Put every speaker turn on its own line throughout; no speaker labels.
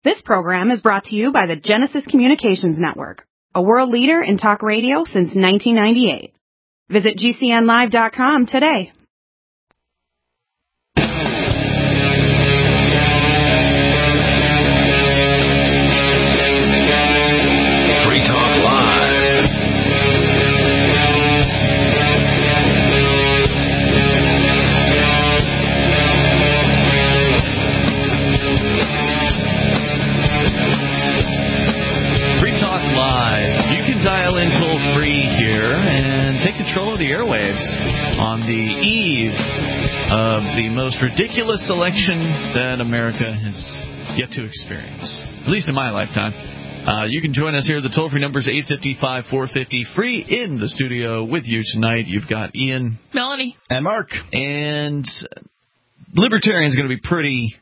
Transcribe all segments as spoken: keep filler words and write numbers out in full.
This program is brought to you by the Genesis Communications Network, a world leader in talk radio since nineteen ninety-eight. Visit G C N live dot com today.
Free Talk Live. Free Talk Live. You can dial in toll free here and take control of the airwaves on the eve of the most ridiculous election that America has yet to experience, at least in my lifetime. Uh, you can join us here. The toll-free number is eight five five, four five zero, free. In the studio with you tonight, you've got Ian,
Melanie,
and Mark.
And Libertarians are going to be pretty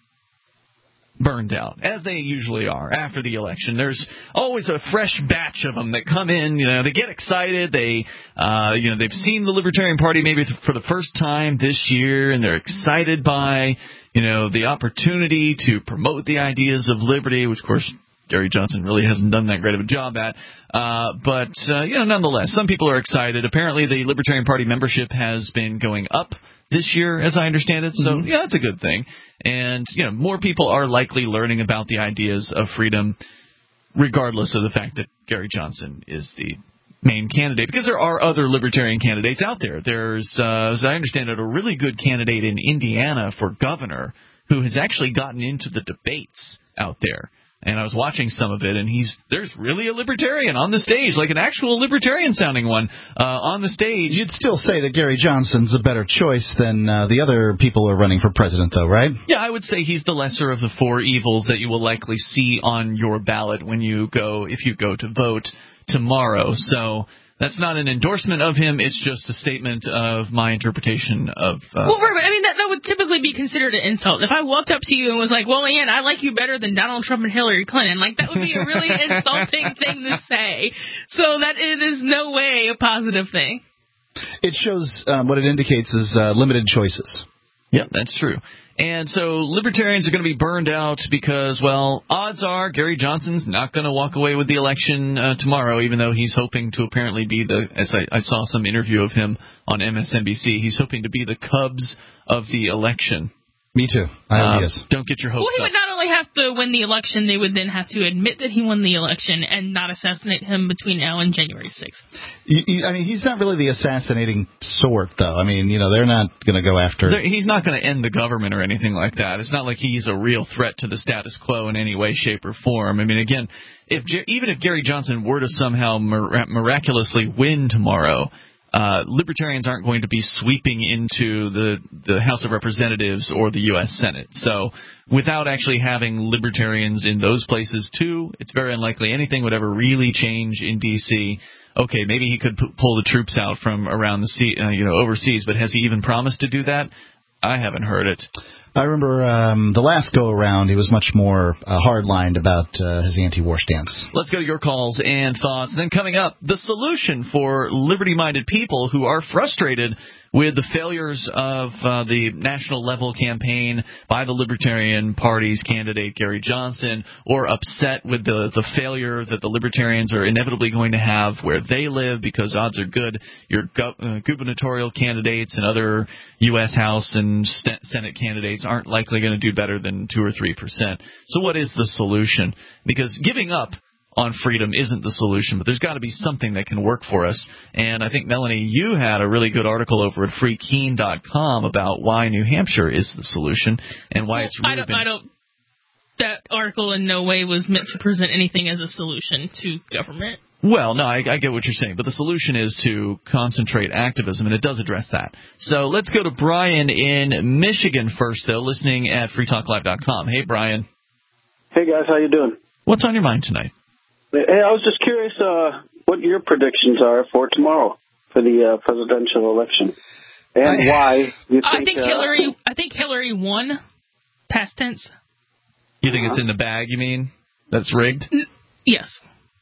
burned out, as they usually are after the election. There's always a fresh batch of them that come in. You know, they get excited. They, uh, you know, they've seen the Libertarian Party maybe for the first time this year, and they're excited by, you know, the opportunity to promote the ideas of liberty, which, of course, Gary Johnson really hasn't done that great of a job at. Uh, but, uh, you know, nonetheless, some people are excited. Apparently, the Libertarian Party membership has been going up this year, as I understand it. So, mm-hmm. yeah, that's a good thing. And, you know, more people are likely learning about the ideas of freedom, regardless of the fact that Gary Johnson is the main candidate, because there are other libertarian candidates out there. There's, uh, as I understand it, a really good candidate in Indiana for governor who has actually gotten into the debates out there. And I was watching some of it, and he's there's really a libertarian on the stage, like an actual libertarian-sounding one uh, on the stage.
You'd still say that Gary Johnson's a better choice than uh, the other people who are running for president, though, right?
Yeah, I would say he's the lesser of the four evils that you will likely see on your ballot when you go, if you go to vote tomorrow. So that's not an endorsement of him. It's just a statement of my interpretation of... Uh,
well, I mean, that, that would typically be considered an insult. If I walked up to you and was like, well, Ian, I like you better than Donald Trump and Hillary Clinton, like, that would be a really insulting thing to say. So that it is no way a positive thing.
It shows um, what it indicates is uh, limited choices.
Yeah, that's true. And so libertarians are going to be burned out because, well, odds are Gary Johnson's not going to walk away with the election uh, tomorrow, even though he's hoping to apparently be the, as I, I saw some interview of him on M S N B C, he's hoping to be the Cubs of the election.
Me too. I
uh,
yes.
Don't get your hopes
up. Well, he would
up.
not only have to win the election, they would then have to admit that he won the election and not assassinate him between now and January sixth.
You, you, I mean, he's not really the assassinating sort, though. I mean, you know, they're not going to go after...
They're, he's not going to end the government or anything like that. It's not like he's a real threat to the status quo in any way, shape, or form. I mean, again, if even if Gary Johnson were to somehow mir- miraculously win tomorrow... Uh, libertarians aren't going to be sweeping into the, the House of Representatives or the U S Senate. So without actually having libertarians in those places, too, it's very unlikely anything would ever really change in D C. Okay, maybe he could p- pull the troops out from around the sea, uh, you know, overseas, but has he even promised to do that? I haven't heard it.
I remember um, the last go-around, he was much more uh, hard-lined about uh, his anti-war stance.
Let's go to your calls and thoughts. Then coming up, the solution for liberty-minded people who are frustrated with the failures of uh, the national-level campaign by the Libertarian Party's candidate, Gary Johnson, or upset with the, the failure that the Libertarians are inevitably going to have where they live because odds are good your gu- uh, gubernatorial candidates and other U S House and st- Senate candidates aren't likely going to do better than two or three percent. So what is the solution? Because giving up on freedom isn't the solution, but there's got to be something that can work for us. And I think, Melanie, you had a really good article over at free keen dot com about why New Hampshire is the solution and why
well,
it's really
I don't,
been...
I don't, that article in no way was meant to present anything as a solution to government.
Well, no, I, I get what you're saying, but the solution is to concentrate activism, and it does address that. So let's go to Brian in Michigan first, though, listening at free talk live dot com. Hey, Brian.
Hey, guys, how you doing?
What's on your mind tonight?
Hey, I was just curious uh, what your predictions are for tomorrow for the uh, presidential election, and I, why you think...
I think
uh,
Hillary. I think Hillary won. Past tense.
You think uh-huh. it's in the bag? You mean that's rigged?
N- yes.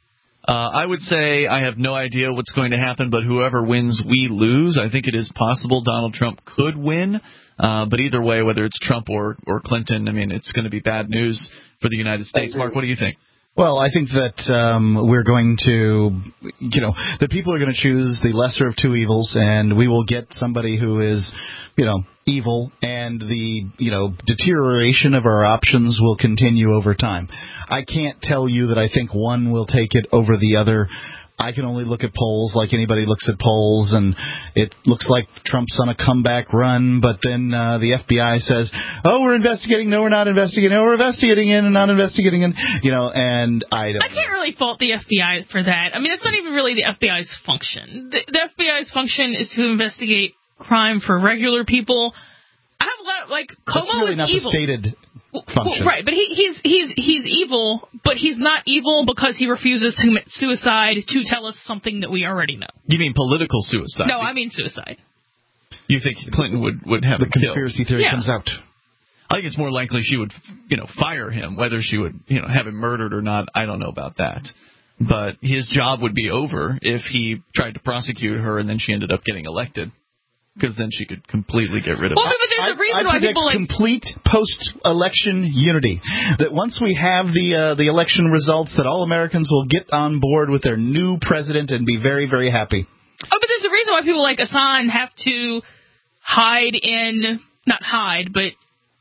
Uh, I would say I have no idea what's going to happen, but whoever wins, we lose. I think it is possible Donald Trump could win, uh, but either way, whether it's Trump or, or Clinton, I mean, it's going to be bad news for the United States. Mark, what do you think?
Well, I think that um, we're going to, you know, the people are going to choose the lesser of two evils, and we will get somebody who is, you know, evil, and the, you know, deterioration of our options will continue over time. I can't tell you that I think one will take it over the other. I can only look at polls like anybody looks at polls, and it looks like Trump's on a comeback run, but then uh, the F B I says, oh, we're investigating, no, we're not investigating, no, we're investigating in and not investigating in, you know, and I don't
I can't really fault the F B I for that. I mean, it's not even really the F B I's function. The, the F B I's function is to investigate crime for regular people. I have a lot of, like, Cuomo
That's really
is
not
evil.
the stated function.
Well, right, but he, he's he's he's evil, but he's not evil because he refuses to commit suicide to tell us something that we already know.
You mean political suicide?
No, I mean suicide.
You think Clinton would, would have
the
him killed?
conspiracy theory
Yeah.
comes out.
I think it's more likely she would, you know, fire him. Whether she would, you know, have him murdered or not, I don't know about that. But his job would be over if he tried to prosecute her and then she ended up getting elected, because then she could completely get rid of
Well,
him.
but there's
I,
a reason
I
why
predict
people like.
complete post-election unity. That once we have the uh, the election results, that all Americans will get on board with their new president and be very, very happy.
Oh, but there's a reason why people like Assange have to hide in, not hide, but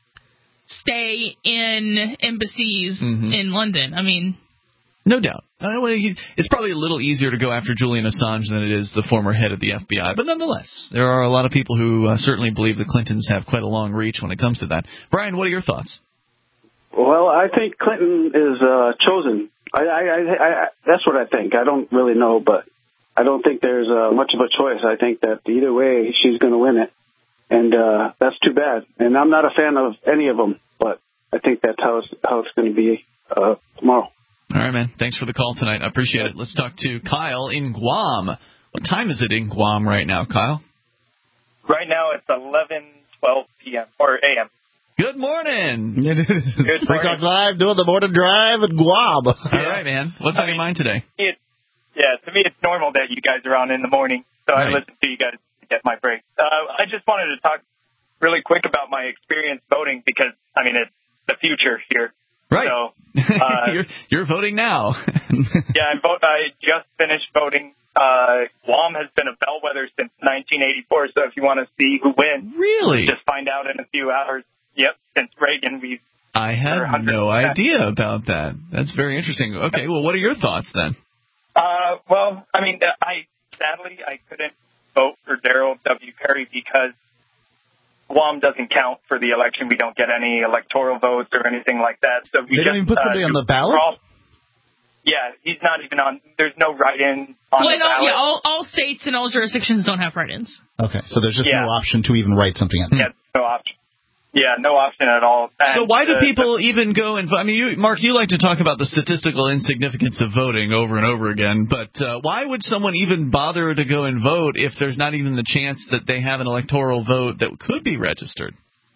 stay in embassies
Mm-hmm.
in London. I mean,
No doubt. Uh, well, he, it's probably a little easier to go after Julian Assange than it is the former head of the F B I. But nonetheless, there are a lot of people who uh, certainly believe the Clintons have quite a long reach when it comes to that. Brian, what are your thoughts?
Well, I think Clinton is uh, chosen. I, I, I, I, that's what I think. I don't really know, but I don't think there's uh, much of a choice. I think that either way, she's going to win it, and uh, that's too bad. And I'm not a fan of any of them, but I think that's how it's, how it's going to be uh, tomorrow.
All right, man. Thanks for the call tonight. I appreciate it. Let's talk to Kyle in Guam. What time is it in Guam right now, Kyle?
Right now it's eleven twelve p.m. or a m.
Good morning.
It is.
Good
Free Talk
morning.
Live doing the morning drive at Guam.
All right, man. What's on your mind today?
It, yeah, to me it's normal that you guys are on in the morning, so
Right.
I listen to you guys to get my break. Uh, I just wanted to talk really quick about my experience voting because, I mean, it's the future here.
Right.
So, uh,
you're, you're voting now.
yeah, I vote. I just finished voting. Uh, Guam has been a bellwether since nineteen eighty-four, so if you want to see who wins,
Really?
just find out in a few hours. Yep, since Reagan, we've
I had
one hundred
no
percent.
idea about that. That's very interesting. Okay, well, what are your thoughts then?
Uh, well, I mean, I sadly I couldn't vote for Daryl W. Perry because Guam doesn't count for the election. We don't get any electoral votes or anything like that. So we
They
just,
don't even put
uh,
somebody on the ballot?
all- yeah, he's not even on. There's no write-in on
well,
the
in all,
ballot.
yeah, all, all states and all jurisdictions don't have write-ins.
Okay, so there's just
Yeah.
no option to even write something in.
Yeah, no option. Yeah, no option at all.
So
And,
why do
uh,
people even go and vote? I mean, you, Mark, you like to talk about the statistical insignificance of voting over and over again, but uh, why would someone even bother to go and vote if there's not even the chance that they have an electoral vote that could be registered?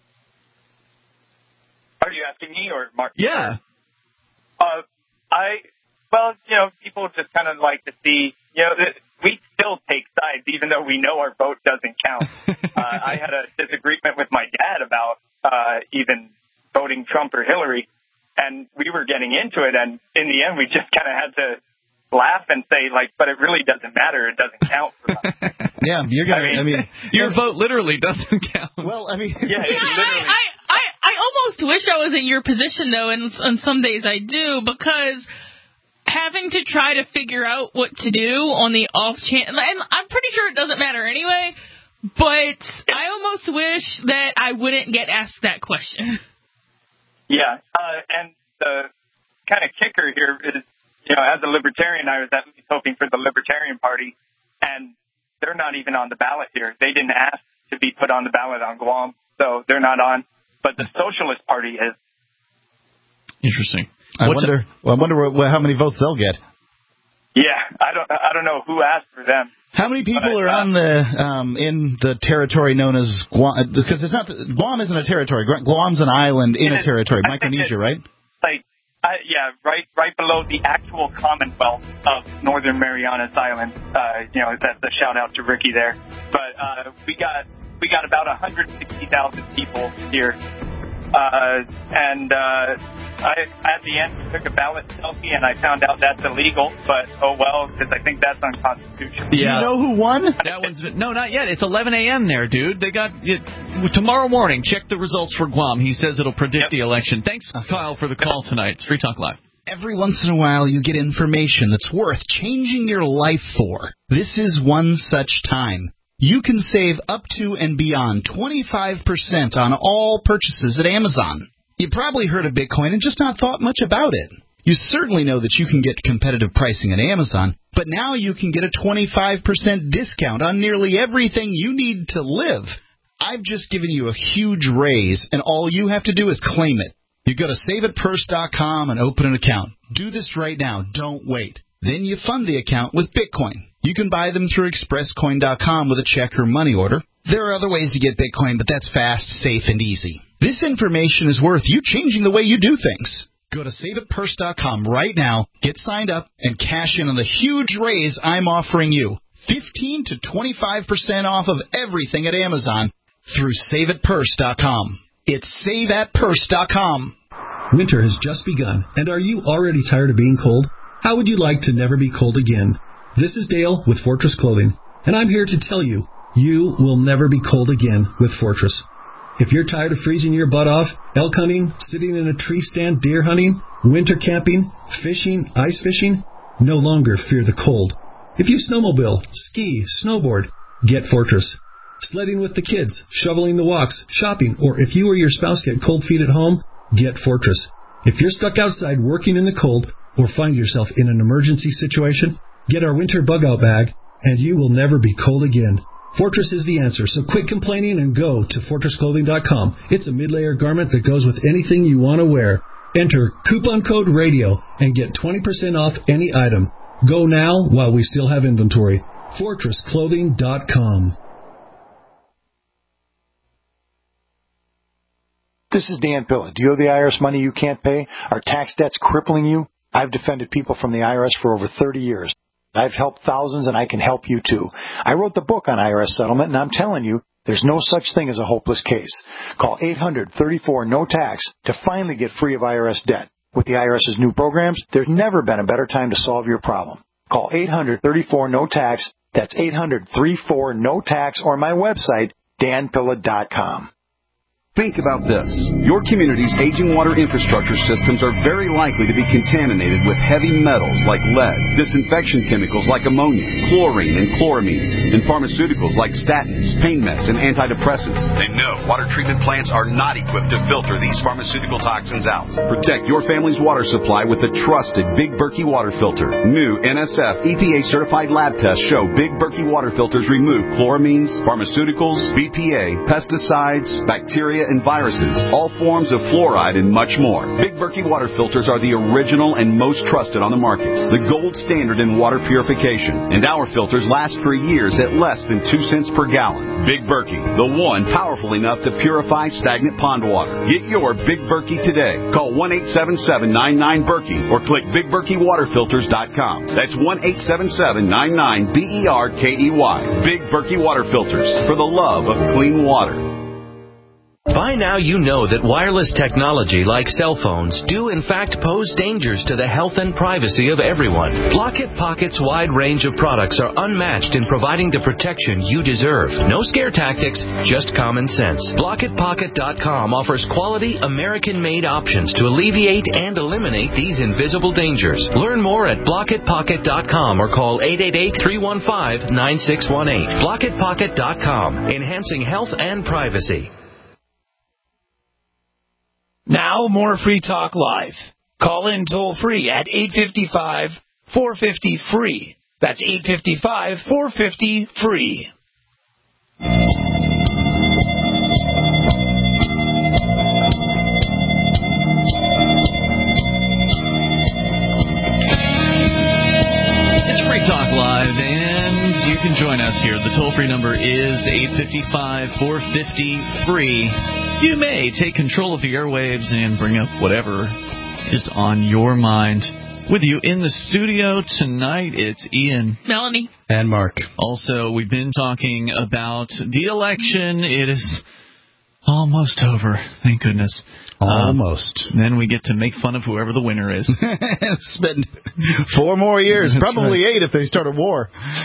Are you asking me or Mark?
Yeah.
Uh, I, well, you know, people just kind of like to see, you know, that we still take sides even though we know our vote doesn't count. uh, I had a disagreement with my dad about uh, even voting Trump or Hillary, and we were getting into it, and in the end we just kind of had to laugh and say, like, but it really doesn't matter. It doesn't count for us.
Yeah, you're gonna. I
I
mean,
mean,
Your vote literally doesn't count.
well, I mean,
Yeah,
See,
it
I,
literally.
I, I, I almost wish I was in your position, though, and on some days I do, because having to try to figure out what to do on the off chance, and I'm pretty sure it doesn't matter anyway, but I almost wish that I wouldn't get asked that question.
Yeah, uh, and the kind of kicker here is, you know, as a libertarian, I was at least hoping for the Libertarian Party, and they're not even on the ballot here. They didn't ask to be put on the ballot on Guam, so they're not on. But the Socialist Party is.
Interesting.
I
What's
wonder. Well, I wonder what, how many votes they'll get.
Yeah, I don't. I don't know who asked for them.
How many people
But,
are
uh,
on the um, in the territory known as Guam? Because it's not Guam isn't a territory. Guam's an island in a
It is.
territory,
I think
Micronesia,
it-
right?
Like, Uh, yeah, right, right below the actual Commonwealth of Northern Marianas Islands. Uh, you know, that's a shout out to Ricky there. But uh, we got we got about one hundred sixty thousand people here, uh, and uh, I, at the end we took a ballot selfie, and I found out that's illegal. But oh well, because I think that's unconstitutional.
Yeah. Do you know who won?
That one's no, not yet. It's eleven a.m. there, dude. They got it tomorrow morning. Check the results for Guam. He says it'll predict yep. the election. Thanks, okay. Kyle, for the call tonight. It's Free Talk Live.
Every once in a while, you get information that's worth changing your life for. This is one such time. You can save up to and beyond twenty-five percent on all purchases at Amazon. You probably heard of Bitcoin and just not thought much about it. You certainly know that you can get competitive pricing at Amazon, but now you can get a twenty-five percent discount on nearly everything you need to live. I've just given you a huge raise, and all you have to do is claim it. You go to save it purse dot com and open an account. Do this right now. Don't wait. Then you fund the account with Bitcoin. You can buy them through express coin dot com with a check or money order. There are other ways to get Bitcoin, but that's fast, safe, and easy. This information is worth you changing the way you do things. Go to save it purse dot com right now, get signed up, and cash in on the huge raise I'm offering you. fifteen to twenty-five percent off of everything at Amazon through save it purse dot com. It's save at purse dot com.
Winter has just begun, and are you already tired of being cold? How would you like to never be cold again? This is Dale with Fortress Clothing, and I'm here to tell you, you will never be cold again with Fortress. If you're tired of freezing your butt off, elk hunting, sitting in a tree stand, deer hunting, winter camping, fishing, ice fishing, no longer fear the cold. If you snowmobile, ski, snowboard, get Fortress. Sledding with the kids, shoveling the walks, shopping, or if you or your spouse get cold feet at home, get Fortress. If you're stuck outside working in the cold or find yourself in an emergency situation, get our winter bug-out bag, and you will never be cold again. Fortress is the answer, so quit complaining and go to fortress clothing dot com. It's a mid-layer garment that goes with anything you want to wear. Enter coupon code RADIO and get twenty percent off any item. Go now while we still have inventory. fortress clothing dot com.
This is Dan Pilla. Do you owe the I R S money you can't pay? Are tax debts crippling you? I've defended people from the I R S for over thirty years. I've helped thousands, and I can help you, too. I wrote the book on I R S settlement, and I'm telling you, there's no such thing as a hopeless case. Call eight hundred thirty-four no tax to finally get free of I R S debt. With the IRS's new programs, there's never been a better time to solve your problem. Call eight hundred thirty-four no tax. That's eight hundred thirty-four no tax, or my website, dan pilla dot com.
Think about this. Your community's aging water infrastructure systems are very likely to be contaminated with heavy metals like lead, disinfection chemicals like ammonia, chlorine and chloramines, and pharmaceuticals like statins, pain meds, and antidepressants. They know water treatment plants are not equipped to filter these pharmaceutical toxins out. Protect your family's water supply with the trusted Big Berkey water filter. New N S F E P A-certified lab tests show Big Berkey water filters remove chloramines, pharmaceuticals, B P A, pesticides, bacteria, and viruses, all forms of fluoride, and much more. Big Berkey water filters are the original and most trusted on the market, the gold standard in water purification, and our filters last for years at less than two cents per gallon. Big Berkey, the one powerful enough to purify stagnant pond water. Get your Big Berkey today. Call one eight seven seven nine nine Berkey or click big berkey water filters dot com. That's one eight seven seven nine nine B E R K E Y. Big Berkey water filters, for the love of clean water.
By now you know that wireless technology like cell phones do in fact pose dangers to the health and privacy of everyone. Blockit Pocket's wide range of products are unmatched in providing the protection you deserve. No scare tactics, just common sense. blockit pocket dot com offers quality American-made options to alleviate and eliminate these invisible dangers. Learn more at blockit pocket dot com or call eight eight eight, three one five, nine six one eight. blockit pocket dot com, enhancing health and privacy.
Now, more Free Talk Live. Call in toll-free at eight five five, four five zero, F R E E. That's eight five five, four five zero, F R E E.
It's Free Talk Live, and you can join us here. The toll-free number is eight five five, four five zero, F R E E. You may take control of the airwaves and bring up whatever is on your mind. With you in the studio tonight, it's Ian,
Melanie,
and Mark.
Also, we've been talking about the election. It is almost over, thank goodness.
Almost.
Um, then we get to make fun of whoever the winner is.
Spend four more years, probably right. eight if they start a war.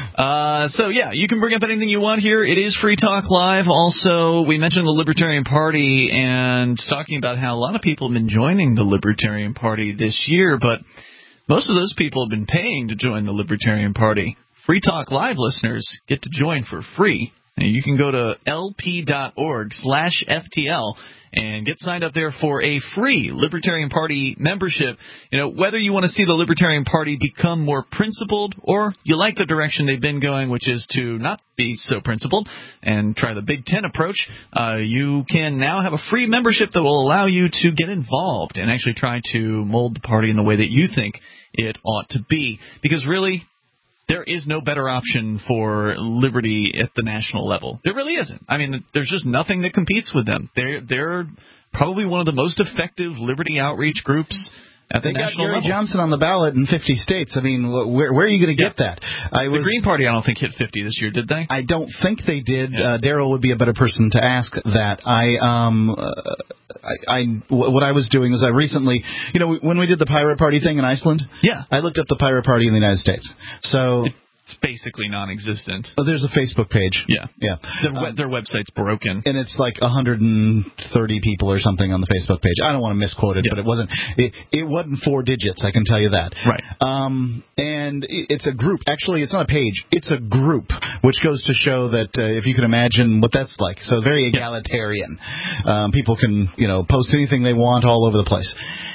Uh, so, yeah, you can bring up anything you want here. It is Free Talk Live. Also, we mentioned the Libertarian Party and talking about how a lot of people have been joining the Libertarian Party this year, but most of those people have been paying to join the Libertarian Party. Free Talk Live listeners get to join for free. And you can go to lp.org slash FTL and get signed up there for a free Libertarian Party membership. You know, whether you want to see the Libertarian Party become more principled or you like the direction they've been going, which is to not be so principled and try the Big Ten approach, uh, you can now have a free membership that will allow you to get involved and actually try to mold the party in the way that you think it ought to be. Because really, there is no better option for liberty at the national level. There really isn't. I mean, there's just nothing that competes with them. They're, they're probably one of the most effective liberty outreach groups at the
they
national
got Gary
level.
Johnson on the ballot in fifty states. I mean, where, where are you going to
yeah.
get that? I was,
the Green Party, I don't think, hit fifty this year, did they?
I don't think they did.
Yeah.
Uh, Daryl would be a better person to ask that. I, um, uh, I, I, what I was doing was I recently, you know, when we did the Pirate Party thing in Iceland,
yeah,
I looked up the Pirate Party in the United States. So.
It's basically non-existent.
Oh, there's a Facebook page.
Yeah.
Yeah.
Their,
um,
their website's broken.
And it's like one hundred thirty people or something on the Facebook page. I don't want to misquote it, yeah. but it wasn't it, it wasn't four digits, I can tell you that.
Right.
Um, and it's a group. Actually, it's not a page. It's a group, which goes to show that uh, if you can imagine what that's like. So very egalitarian. Yeah. Um, people can, you know, post anything they want all over the place.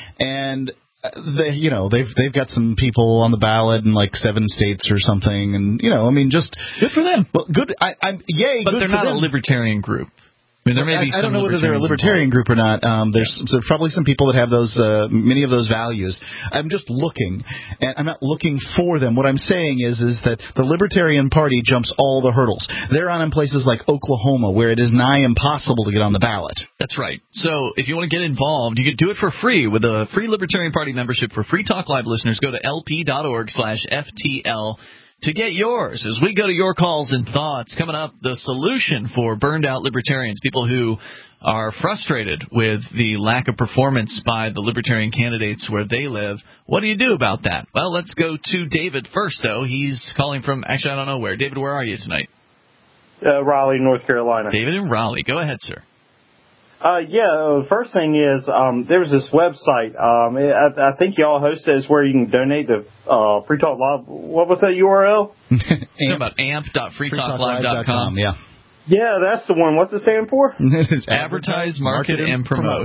And they, you know, they've they've got some people on the ballot in like seven states or something, and you know, I mean, just
good for them.
Well, good. I, I'm yay.
But
good
they're
for
not
them.
a libertarian group. I mean, there may
I,
be
I
some
don't know whether they're a libertarian
involved.
group or not. Um, there's, yeah. there's probably some people that have those, uh, many of those values. I'm just looking, and I'm not looking for them. What I'm saying is, is that the Libertarian Party jumps all the hurdles. They're on in places like Oklahoma, where it is nigh impossible to get on the ballot.
That's right. So if you want to get involved, you can do it for free with a free Libertarian Party membership for Free Talk Live listeners. Go to lp.org slash FTL. To get yours, as we go to your calls and thoughts, coming up, the solution for burned-out libertarians, people who are frustrated with the lack of performance by the libertarian candidates where they live. What do you do about that? Well, let's go to David first, though. He's calling from, actually, I don't know where. David, where are you tonight?
Uh, Raleigh, North Carolina.
David in Raleigh. Go ahead, sir.
Uh, yeah, the first thing is, um, there was this website, um, I, I think y'all host it, is where you can donate to, uh, Free Talk Live. What was that U R L?
It's about amp dot free talk live dot com.
Yeah.
Yeah, that's the one. What's it stand for?
It's
Advertise, market, market and promote.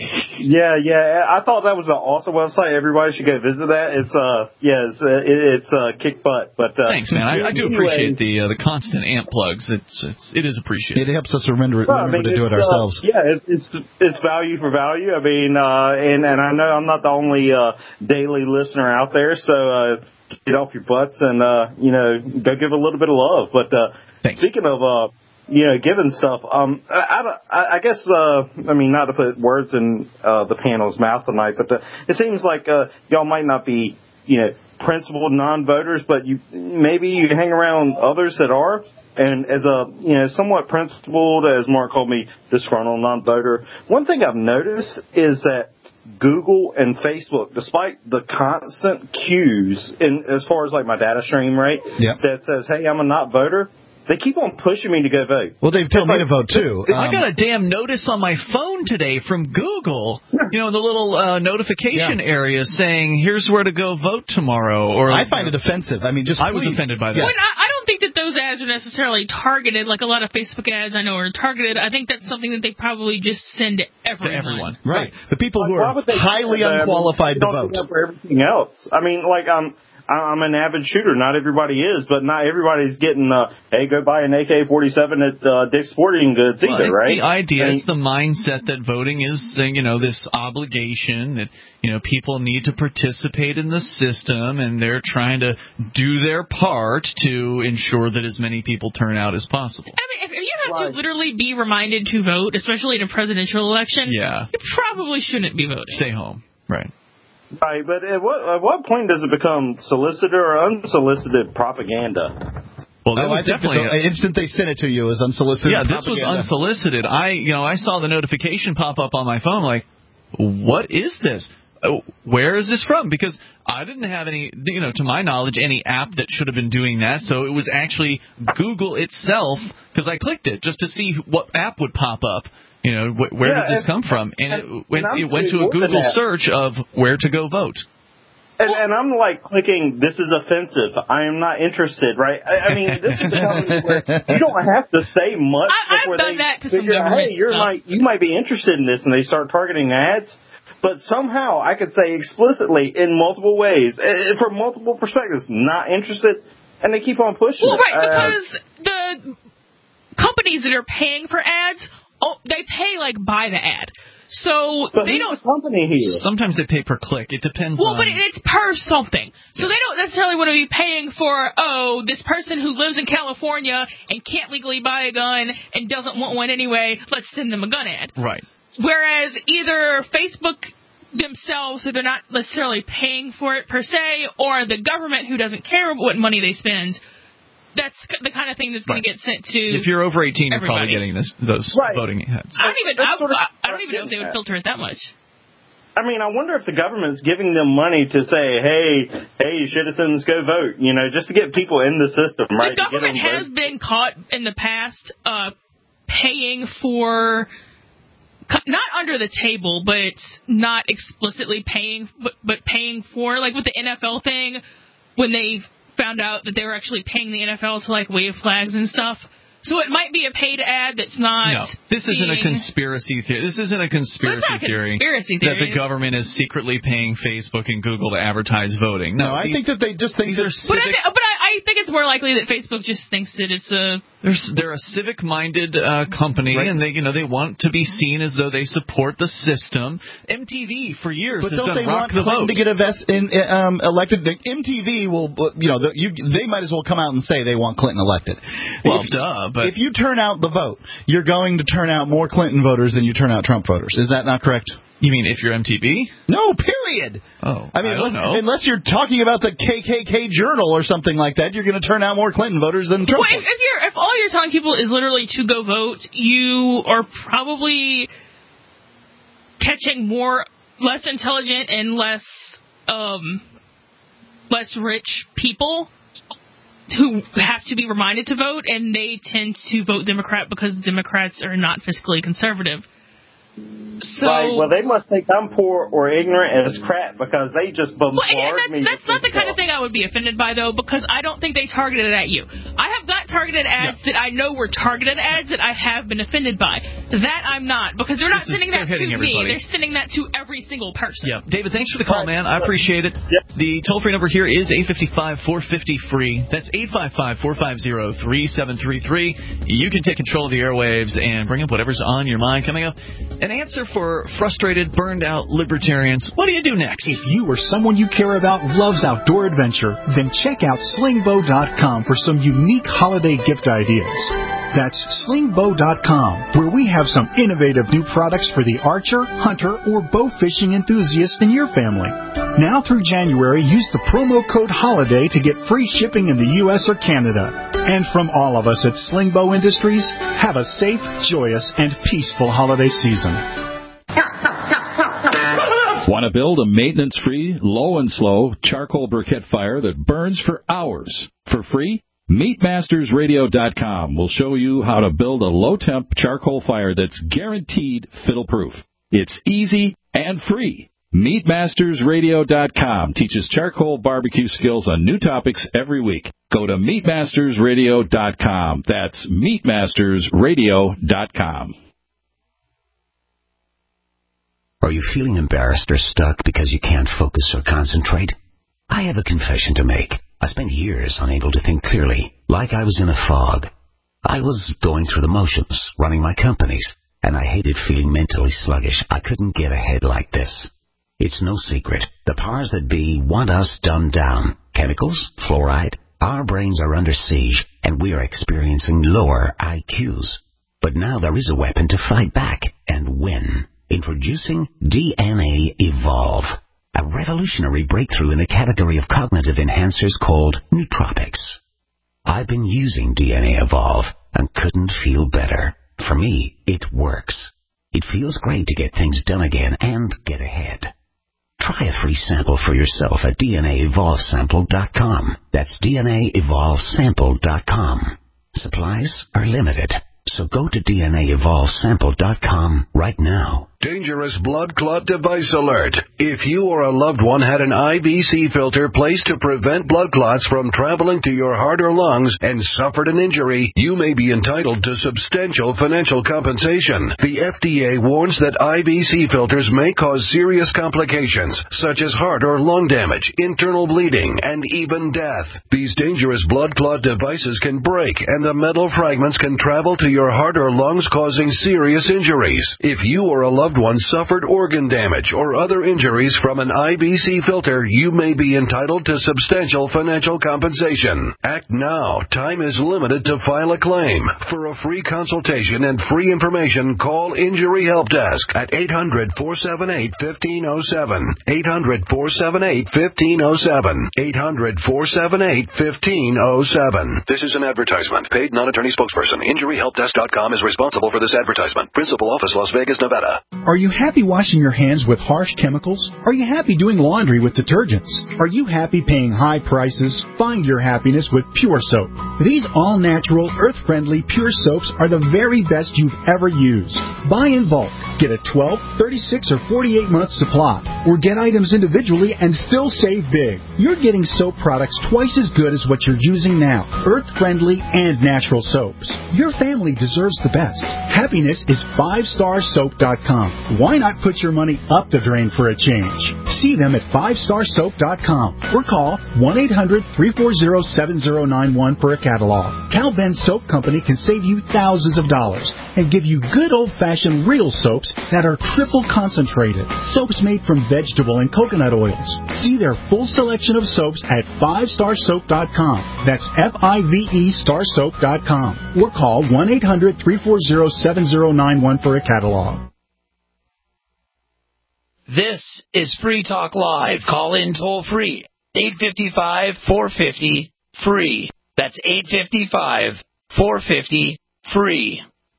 yeah, yeah. I thought that was an awesome website. Everybody should go visit that. It's uh, yeah, it's uh, it, it's uh, kick butt. But uh,
thanks, man. I, I do appreciate the uh, the constant amp plugs. It's, it's it is appreciated.
It helps us remember
well,
remember
I mean,
to do it
uh,
ourselves.
Yeah, it, it's it's value for value. I mean, uh, and and I know I'm not the only uh, daily listener out there, so. Uh, Get off your butts and, uh, you know, go give a little bit of love. But uh, speaking of, uh, you know, giving stuff, um, I, I, I guess, uh, I mean, not to put words in uh, the panel's mouth tonight, but the, it seems like uh, y'all might not be, you know, principled non-voters, but you maybe you hang around others that are. And as a, you know, somewhat principled, as Mark called me, disgruntled non-voter, one thing I've noticed is that Google and Facebook, despite the constant cues in as far as like my data stream, right,
yep.
that says, hey, I'm a not voter, they keep on pushing me to go vote.
Well, they've told me to vote, too.
I got a damn notice on my phone today from Google, you know, in the little uh, notification yeah. area saying, here's where to go vote tomorrow. Or
I find it offensive. I mean, just
I
please.
was offended by that.
When I, I don't think that those ads are necessarily targeted, like a lot of Facebook ads I know are targeted. I think that's something that they probably just send to everyone.
To everyone.
Right. The people who
like,
are highly unqualified
to
vote.
For everything else. I mean, like, um, I'm an avid shooter. Not everybody is, but not everybody's getting, uh, hey, go buy an A K forty-seven at uh, Dick's Sporting Goods
well,
either,
it's
right?
the idea,
and,
it's the mindset that voting is, you know, this obligation that, you know, people need to participate in the system, and they're trying to do their part to ensure that as many people turn out as possible.
I mean, if, if you have
right.
to literally be reminded to vote, especially in a presidential election,
yeah.
you probably shouldn't be voting.
Stay home. Right.
Right, but at what, at what point does it become solicited or unsolicited propaganda?
Well, that
oh,
was
I think
definitely
the instant they sent it to you as unsolicited.
Yeah, this
propaganda.
was unsolicited. I, you know, I saw the notification pop up on my phone. Like, what is this? Oh, where is this from? Because I didn't have any, you know, to my knowledge, any app that should have been doing that. So it was actually Google itself, because I clicked it just to see what app would pop up. You know, wh- where
yeah,
did this
and,
come from? And, and it went,
and
it went to a Google search of where to go vote.
And, and I'm like clicking, this is offensive. I am not interested, right? I, I mean, this is a company where you don't have to say much
I,
before
I've done
they
that to some
figure out, hey,
government
you're
stuff.
might, you might be interested in this, and they start targeting ads. But somehow I could say explicitly in multiple ways, uh, from multiple perspectives, not interested, and they keep on pushing
well,
it.
right,
Uh,
because the companies that are paying for ads, oh, they pay like by the ad. So
but
they
who's
don't.
the company here?
Sometimes they pay per click. It depends
Well,
on.
but it's per something. So they don't necessarily want to be paying for, oh, this person who lives in California and can't legally buy a gun and doesn't want one anyway, let's send them a gun ad.
Right.
Whereas either Facebook themselves, so they're not necessarily paying for it per se, or the government who doesn't care what money they spend, that's the kind of thing that's going
Right.
to get sent to
If you're over eighteen,
everybody.
you're probably getting this, those
Right.
voting ads.
I don't even. I,
That's sort of-
I, I don't even know if they would filter it that much.
I mean, I wonder if the government's giving them money to say, hey, hey, citizens, go vote, you know, just to get people in the system, right?
The
to get
government
them
has
vote.
been caught in the past uh, paying for, not under the table, but not explicitly paying, but, but paying for, like with the N F L thing, when they found out that they were actually paying the N F L to like wave flags and stuff. So it might be a paid ad that's not.
No, this isn't a
being-
conspiracy theory. This isn't a conspiracy,
Well, it's not a
theory,
conspiracy
that
theory.
the government is secretly paying Facebook and Google to advertise voting. No,
No, I
these,
think that they just think
these are
But, I,
civic.
thi- but I, I think it's more likely that Facebook just thinks that it's a.
They're, they're a civic-minded uh, company,
Right.
and they, you know, they want to be seen as though they support the system. M T V for years
But
has
don't
done
they
rock
want
the
Clinton
vote.
to get a vest in, um, elected? The M T V will, you know, the, you, they might as well come out and say they want Clinton elected.
Well,
if,
duh, but
if you turn out the vote, you're going to turn out more Clinton voters than you turn out Trump voters. Is that not correct?
you mean if you're M T V?
No, period.
Oh,
I mean,
I don't
unless,
know.
unless you're talking about the K K K Journal or something like that, you're going to turn out more Clinton voters than Trump
Well, if,
voters.
if you're if all you're telling people is literally to go vote, you are probably catching more less intelligent and less um less rich people who have to be reminded to vote, and they tend to vote Democrat because Democrats are not fiscally conservative. So,
Right. Well, they must think I'm poor or ignorant as crap because they just bombard
well, and that's,
me.
that's
with
not the
this
kind of
stuff.
thing I would be offended by, though, because I don't think they targeted it at you. I have got targeted ads that I know were targeted ads that I have been offended by. That I'm not, because they're not
This is-
sending
they're
that to
hitting
me.
everybody.
They're sending that to every single person.
Yeah, David, thanks for the call, man. I appreciate it. The toll-free number here is eight five five, four five zero, free. That's eight five five, four five zero, three seven three three. You can take control of the airwaves and bring up whatever's on your mind. Coming up, an answer for frustrated, burned-out libertarians. What do you do next?
If you or someone you care about loves outdoor adventure, then check out sling bow dot com for some unique holiday gift ideas. That's sling bow dot com, where we have some innovative new products for the archer, hunter, or bow fishing enthusiast in your family. Now through January, use the promo code HOLIDAY to get free shipping in the U S or Canada. And from all of us at Sling Bow Industries, have a safe, joyous, and peaceful holiday season.
Want to build a maintenance-free, low and slow charcoal briquette fire that burns for hours for free? meat masters radio dot com will show you how to build a low-temp charcoal fire that's guaranteed fiddle-proof. It's easy and free. meat masters radio dot com teaches charcoal barbecue skills on new topics every week. Go to meat masters radio dot com. That's meat masters radio dot com.
Are you feeling embarrassed or stuck because you can't focus or concentrate? I have a confession to make. I spent years unable to think clearly, like I was in a fog. I was going through the motions, running my companies, and I hated feeling mentally sluggish. I couldn't get ahead like this. It's no secret. The powers that be want us dumbed down. Chemicals, fluoride. Our brains are under siege, and we are experiencing lower I Qs. But now there is a weapon to fight back and win. Introducing D N A Evolve. a revolutionary breakthrough in the category of cognitive enhancers called nootropics. I've been using D N A Evolve and couldn't feel better. For me, it works. It feels great to get things done again and get ahead. Try a free sample for yourself at D N A evolve sample dot com. That's D N A evolve sample dot com. Supplies are limited, so go to D N A evolve sample dot com right now.
Dangerous blood clot device alert. If you or a loved one had an I B C filter placed to prevent blood clots from traveling to your heart or lungs and suffered an injury, you may be entitled to substantial financial compensation. The F D A warns that I B C filters may cause serious complications, such as heart or lung damage, internal bleeding, and even death. These dangerous blood clot devices can break, and the metal fragments can travel to your heart or lungs, causing serious injuries. If you or a loved one suffered organ damage or other injuries from an I B C filter, you may be entitled to substantial financial compensation. Act now. Time is limited to file a claim. For a free consultation and free information, call Injury Help Desk at eight hundred, four seven eight, one five zero seven. eight hundred, four seven eight, one five zero seven. eight hundred, four seven eight, one five zero seven. This is an advertisement. Paid non-attorney spokesperson. Injury Help Desk dot com is responsible for this advertisement. Principal office, Las Vegas, Nevada.
Are you happy washing your hands with harsh chemicals? Are you happy doing laundry with detergents? Are you happy paying high prices? Find your happiness with Pure Soap. These all-natural, earth-friendly Pure Soaps are the very best you've ever used. Buy in bulk. Get a twelve, thirty-six, or forty-eight month supply. Or get items individually and still save big. You're getting soap products twice as good as what you're using now. Earth-friendly and natural soaps. Your family deserves the best. Happiness is five star soap dot com. Why not put your money up the drain for a change? See them at five star soap dot com or call one eight hundred, three four zero, seven zero nine one for a catalog. Cal Ben Soap Company can save you thousands of dollars and give you good old-fashioned real soaps that are triple concentrated. Soaps made from vegetable and coconut oils. See their full selection of soaps at five star soap dot com. That's F I V E star soap dot com. Or call one eight hundred, three four zero, seven zero nine one for a catalog.
This is Free Talk Live. Call in toll free. eight five five, four five zero, free. That's eight five five, four five zero, free.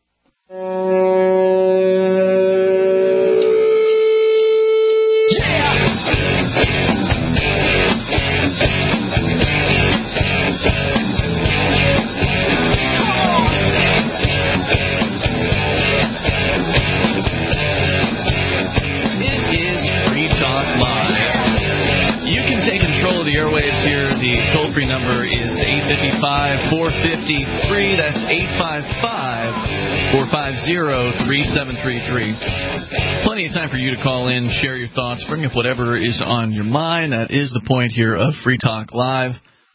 Airwaves here. The toll-free number is eight five five, four five zero, free. That's eight five five, four five zero, three seven three three. Plenty of time for you to call in, share your thoughts, bring up whatever is on your mind. That is the point here of Free Talk Live.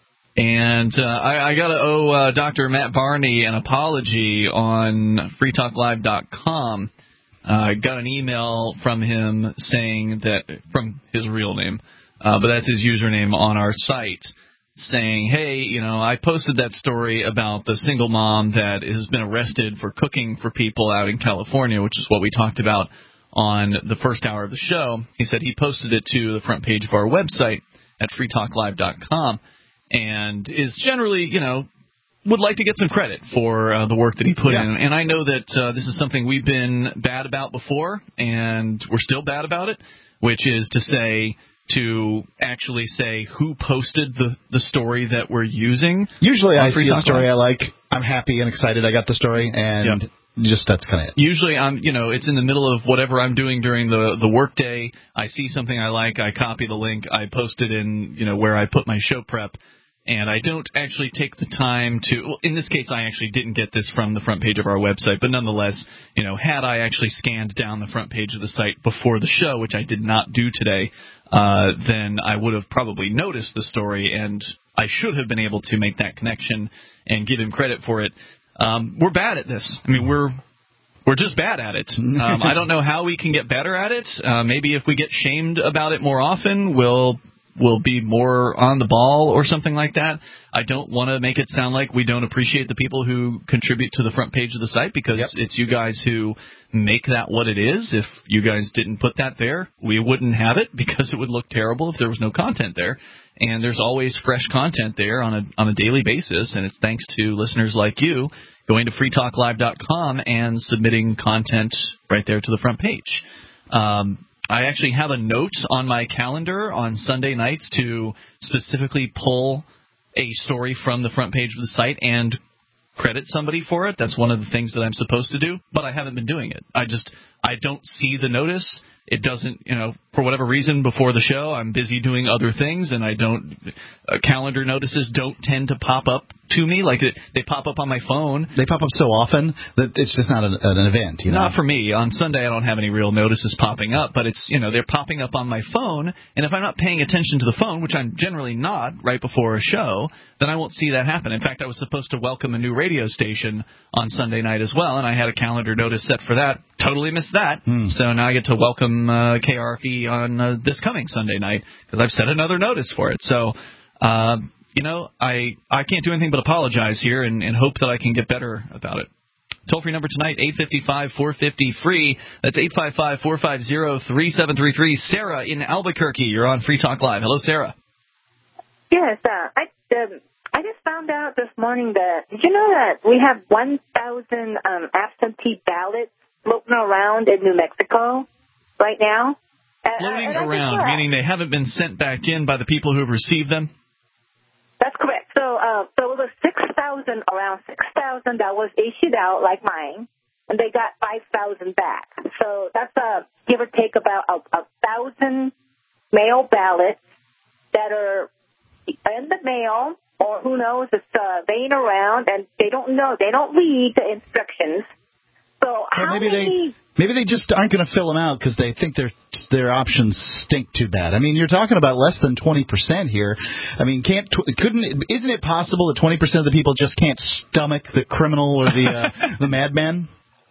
And uh, I, I got to owe uh, Doctor Matt Barney an apology on free talk live dot com. I uh, got an email from him saying that, from his real name, Uh, but that's his username on our site, saying, hey, you know, I posted that story about the single mom that has been arrested for cooking for people out in California, which is what we talked about on the first hour of the show. He said he posted it to the front page of our website at free talk live dot com and is generally, you know, would like to get some credit for uh, the work that he put yeah. in. And I know that uh, this is something we've been bad about before, and we're still bad about it, which is to say... to actually say who posted the, the story that we're using.
Usually I see a story I like, I'm happy and excited I got the story, and yep. just that's kind of it.
Usually I'm, you know, it's in the middle of whatever I'm doing during the, the work day. I see something I like, I copy the link, I post it in, you know, where I put my show prep, and I don't actually take the time to, well, in this case I actually didn't get this from the front page of our website, but nonetheless, you know, had I actually scanned down the front page of the site before the show, which I did not do today, Uh, then I would have probably noticed the story, and I should have been able to make that connection and give him credit for it. Um, we're bad at this. I mean, we're we're just bad at it. Um, I don't know how we can get better at it. Uh, maybe if we get shamed about it more often, we'll will be more on the ball or something like that. I don't want to make it sound like we don't appreciate the people who contribute to the front page of the site, because yep. it's you guys who make that what it is. If you guys didn't put that there, we wouldn't have it, because it would look terrible if there was no content there. And there's always fresh content there on a on a daily basis, and it's thanks to listeners like you going to free talk live dot com and submitting content right there to the front page. Um, I actually have a note on my calendar on Sunday nights to specifically pull a story from the front page of the site and credit somebody for it. That's one of the things that I'm supposed to do, but I haven't been doing it. I just I don't see the notice. It doesn't, you know, for whatever reason before the show, I'm busy doing other things, and I don't, uh, calendar notices don't tend to pop up to me. Like, it, they pop up on my phone.
They pop up so often that it's just not an, an event, you know?
Not for me. On Sunday, I don't have any real notices popping up, but it's, you know, they're popping up on my phone, and if I'm not paying attention to the phone, which I'm generally not right before a show, then I won't see that happen. In fact, I was supposed to welcome a new radio station on Sunday night as well, and I had a calendar notice set for that. Totally missed that.
Hmm.
So now I get to welcome uh, K R F E on uh, this coming Sunday night, because I've set another notice for it. So, uh, you know, I I can't do anything but apologize here and, and hope that I can get better about it. Toll-free number tonight, eight five five, four five zero, free. That's eight five five, four five zero, three seven three three. Sarah in Albuquerque, you're on Free Talk Live. Hello, Sarah.
Yes, uh, I um, I just found out this morning that, did you know that we have one thousand um, absentee ballots floating around in New Mexico right now?
Floating uh, around, meaning they haven't been sent back in by the people who have received them?
That's correct. So, uh, so it was six thousand, around six thousand that was issued out, like mine, and they got five thousand back. So that's a give or take about a, a thousand mail ballots that are in the mail, or who knows, it's uh, laying around, and they don't know, they don't read the instructions. So
or
how
maybe
many...
they maybe they just aren't going to fill them out because they think their their options stink too bad. I mean, you're talking about less than twenty percent here. I mean, can't couldn't isn't it possible that twenty percent of the people just can't stomach the criminal or the uh, the madman?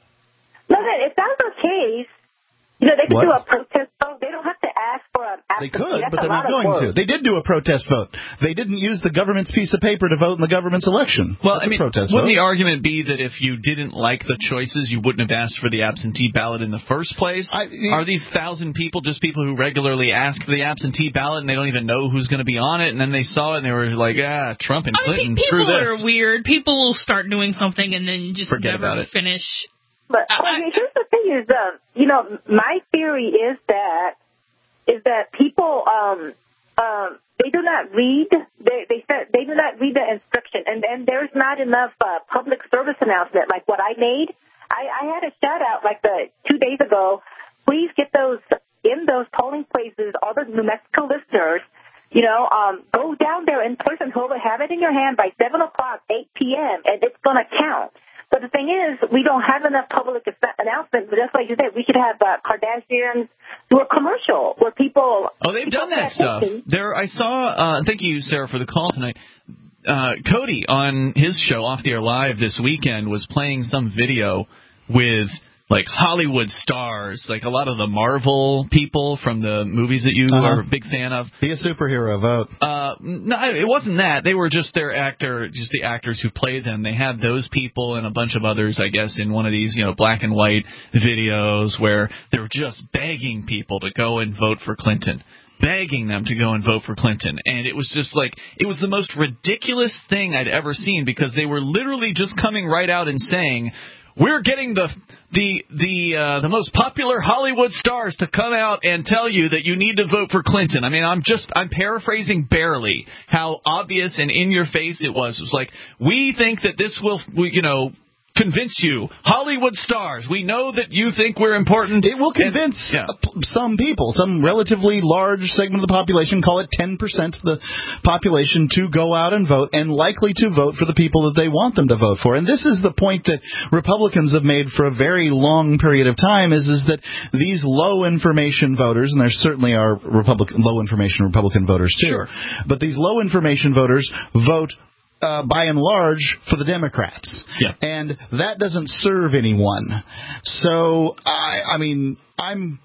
No, if that's the case, you know, they could
What?
do a protest vote. They don't have to ask for an
They
absentee.
could,
That's
but
a
they're not
lot of
going
work.
to. They did do a protest vote. They didn't use the government's piece of paper to vote in the government's election.
Well,
That's
I mean,
a protest
wouldn't
vote.
the argument be that if you didn't like the choices, you wouldn't have asked for the absentee ballot in the first place?
I,
Are these thousand people just people who regularly ask for the absentee ballot and they don't even know who's going to be on it, and then they saw it and they were like, ah, Trump and
I
Clinton,
mean, people
screw this.
are weird. People will start doing something and then just
Forget
never
about it.
finish.
But I mean, here's the thing: is um, you know, my theory is that is that people um um they do not read they they said they do not read the instruction, and and there's not enough uh, public service announcement like what I made. I, I had a shout out like the two days ago. Please get those in those polling places. All the New Mexico listeners, you know, um, go down there in person. Hold it, have it in your hand by seven o'clock, eight p.m. and it's gonna count. But the thing is, we don't have enough public announcements. But just like you said, we should have uh, Kardashians do a commercial where people...
Oh, they've done that stuff. There, I saw, uh, thank you, Sarah, for the call tonight. Uh, Cody, on his show, Off the Air Live, this weekend, was playing some video with, like, Hollywood stars, like a lot of the Marvel people from the movies that you
Uh-huh.
are a big fan of.
Be a superhero, vote.
Uh, no, it wasn't that. They were just their actor, just the actors who played them. They had those people and a bunch of others, I guess, in one of these, you know, black and white videos where they were just begging people to go and vote for Clinton. Begging them to go and vote for Clinton. And it was just like, it was the most ridiculous thing I'd ever seen, because they were literally just coming right out and saying, we're getting the the the uh, the most popular Hollywood stars to come out and tell you that you need to vote for Clinton. I mean, I'm just I'm paraphrasing barely how obvious and in your face it was. It was like, we think that this will, you know, convince you, Hollywood stars. We know that you think we're important.
It will convince
and, yeah.
some people, some relatively large segment of the population, call it ten percent of the population, to go out and vote, and likely to vote for the people that they want them to vote for. And this is the point that Republicans have made for a very long period of time, is, is that these low information voters, and there certainly are Republican, low information Republican voters too,
sure.
but these low information voters vote Uh, by and large, for the Democrats.
Yeah.
And that doesn't serve anyone. So, I, I mean, I'm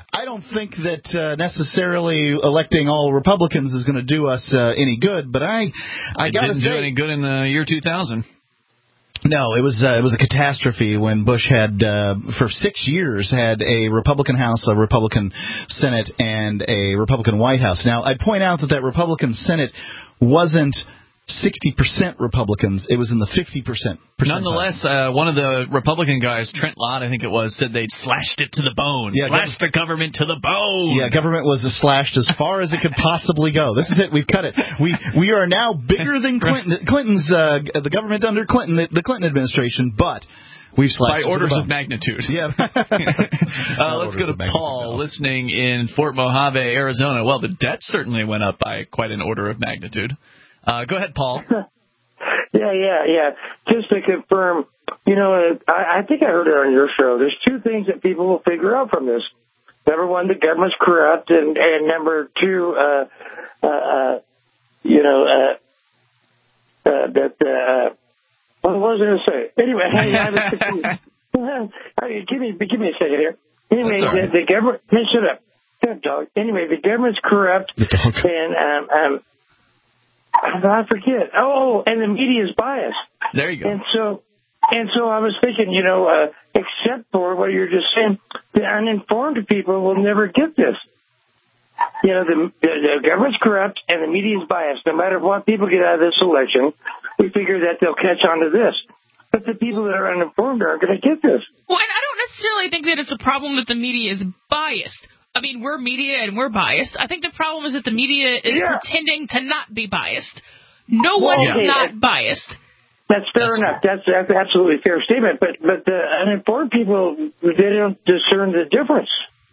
I don't think that uh, necessarily electing all Republicans is going to do us uh, any good, but I, I got to say,
it didn't do any good in the year two thousand.
No, it was uh, it was a catastrophe when Bush had, uh, for six years, had a Republican House, a Republican Senate, and a Republican White House. Now, I'd point out that that Republican Senate wasn't sixty percent Republicans. It was in the fifty percent.
Nonetheless, uh, one of the Republican guys, Trent Lott, I think it was, said they'd slashed it to the bone. Yeah, slashed gov- the government to the bone.
Yeah, government was slashed as far as it could possibly go. This is it. We've cut it. We we are now bigger than Clinton. Clinton's uh, the government under Clinton, the, the Clinton administration, but we've slashed
by orders of magnitude.
Yeah.
uh, let's go to Paul, no. listening in Fort Mojave, Arizona. Well, the debt certainly went up by quite an order of magnitude. Uh, go ahead, Paul.
yeah, yeah, yeah. Just to confirm, you know, I, I think I heard it on your show. There's two things that people will figure out from this. Number one, the government's corrupt, and, and number two, uh, uh, uh, you know, uh, uh, that, uh, what was I going to say? Anyway, hey, I was thinking, give me, give me a second here. Anyway, the, the government, hey, shut up. Shut up, dog. Anyway, the government's corrupt, and, um, um, I forget. Oh, and the media is biased.
There you go.
And so, and so I was thinking, you know, uh, except for what you're just saying, the uninformed people will never get this. You know, the, the, the government's corrupt and the media is biased. No matter what people get out of this election, we figure that they'll catch on to this. But the people that are uninformed aren't going to get this.
Well, and I don't necessarily think that it's a problem that the media is biased. I mean, we're media and we're biased. I think the problem is that the media is yeah. pretending to not be biased. No
well,
one
okay,
is not
that,
biased.
That's fair
that's
enough. That's that's absolutely a fair statement. But but the uninformed people, they don't discern the difference.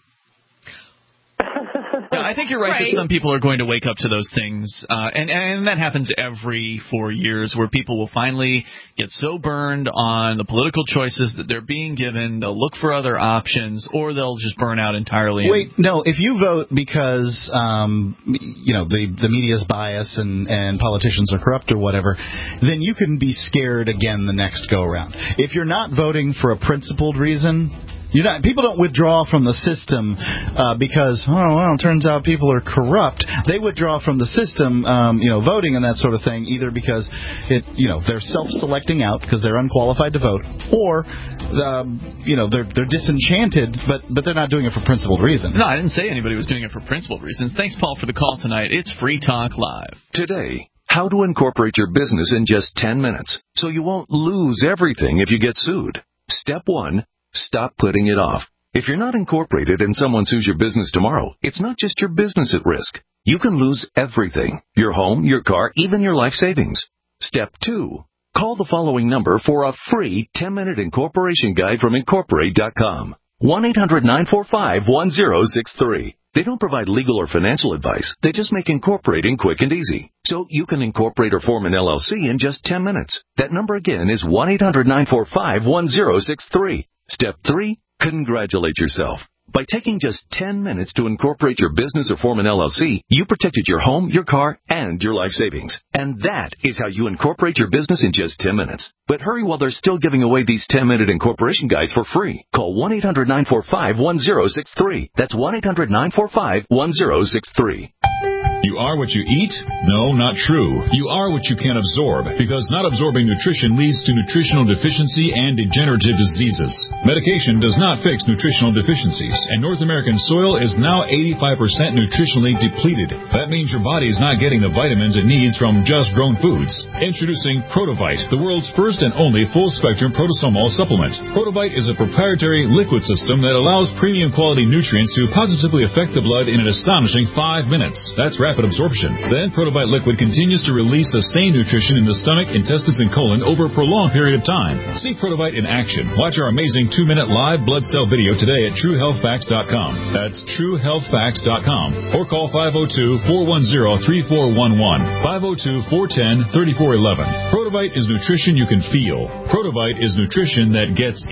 Yeah, I think you're right, right that some people are going to wake up to those things, uh, and and that happens every four years, where people will finally get so burned on the political choices that they're being given, they'll look for other options, or they'll just burn out entirely.
Wait, no, if you vote because um, you know the the media's bias and and politicians are corrupt or whatever, then you can be scared again the next go around. If you're not voting for a principled reason. You're not, people don't withdraw from the system uh, because, oh, well, it turns out people are corrupt. They withdraw from the system, um, you know, voting and that sort of thing, either because it, you know, they're self-selecting out because they're unqualified to vote, or, um, you know, they're they're disenchanted, but but they're not doing it for principled reasons.
No, I didn't say anybody was doing it for principled reasons. Thanks, Paul, for the call tonight. It's Free Talk Live.
Today, how to incorporate your business in just ten minutes so you won't lose everything if you get sued. Step one. Stop putting it off. If you're not incorporated and someone sues your business tomorrow, it's not just your business at risk. You can lose everything. Your home, your car, even your life savings. Step two. Call the following number for a free ten-minute incorporation guide from Incorporate dot com. one eight hundred nine four five one zero six three. They don't provide legal or financial advice. They just make incorporating quick and easy. So you can incorporate or form an L L C in just ten minutes. That number again is one eight hundred nine four five one zero six three. Step three, congratulate yourself. By taking just ten minutes to incorporate your business or form an L L C, you protected your home, your car, and your life savings. And that is how you incorporate your business in just ten minutes. But hurry while they're still giving away these ten-minute incorporation guides for free. Call one eight hundred nine four five one zero six three. That's one eight hundred nine four five one zero six three.
You are what you eat? No, not true. You are what you can absorb, because not absorbing nutrition leads to nutritional deficiency and degenerative diseases. Medication does not fix nutritional deficiencies, and North American soil is now eighty-five percent nutritionally depleted. That means your body is not getting the vitamins it needs from just grown foods. Introducing Protovite, the world's first and only full-spectrum protosomol supplement. Protovite is a proprietary liquid system that allows premium quality nutrients to positively affect the blood in an astonishing five minutes. That's rapid absorption. Then Protovite liquid continues to release sustained nutrition in the stomach, intestines, and colon over a prolonged period of time. See Protovite in action. Watch our amazing two-minute live blood cell video today at true health facts dot com. That's true health facts dot com. Or call five oh two, four one zero, three four one one, five oh two, four one zero, three four one one. Protovite is nutrition you can feel. Protovite is nutrition that gets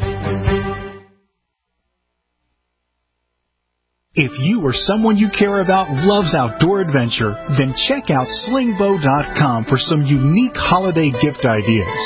in.
If you or someone you care about loves outdoor adventure, then check out sling bow dot com for some unique holiday gift ideas.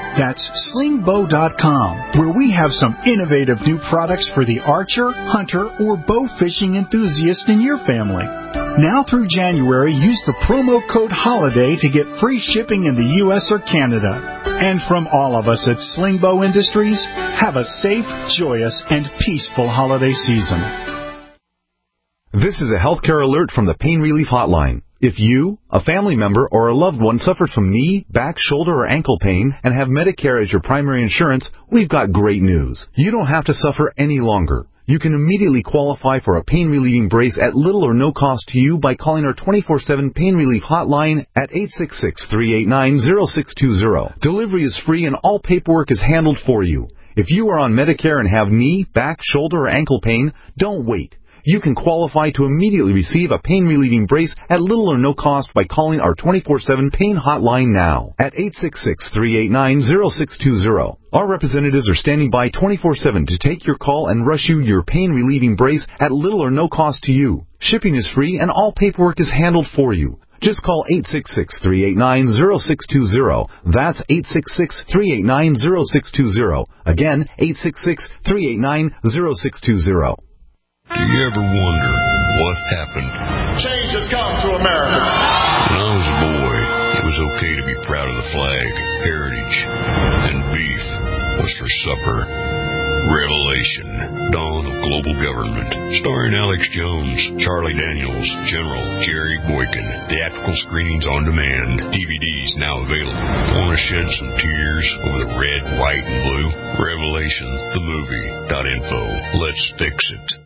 That's sling bow dot com, where we have some innovative new products for the archer, hunter, or bow fishing enthusiast in your family. Now through January, use the promo code HOLIDAY to get free shipping in the U S or Canada. And from all of us at Sling Bow Industries, have a safe, joyous, and peaceful holiday season.
This is a healthcare alert from the Pain Relief Hotline. If you, a family member, or a loved one suffers from knee, back, shoulder, or ankle pain and have Medicare as your primary insurance, we've got great news. You don't have to suffer any longer. You can immediately qualify for a pain-relieving brace at little or no cost to you by calling our twenty-four seven Pain Relief Hotline at eight six six, three eight nine, zero six two zero. Delivery is free and all paperwork is handled for you. If you are on Medicare and have knee, back, shoulder, or ankle pain, don't wait. You can qualify to immediately receive a pain-relieving brace at little or no cost by calling our twenty-four seven Pain Hotline now at eight six six, three eight nine, zero six two zero. Our representatives are standing by twenty-four seven to take your call and rush you your pain-relieving brace at little or no cost to you. Shipping is free and all paperwork is handled for you. Just call eight six six, three eight nine, zero six two zero. That's eight six six, three eight nine, zero six two zero. Again, eight six six, three eight nine, zero six two zero.
Do you ever wonder what happened?
Change has come to America.
When I was a boy, it was okay to be proud of the flag, heritage, and beef was for supper. Revelation, Dawn of Global Government, starring Alex Jones, Charlie Daniels, General Jerry Boykin. Theatrical screenings on demand. D V Ds now available. Want to shed some tears over the red, white, and blue? Revelation, the movie dot info. Let's fix it.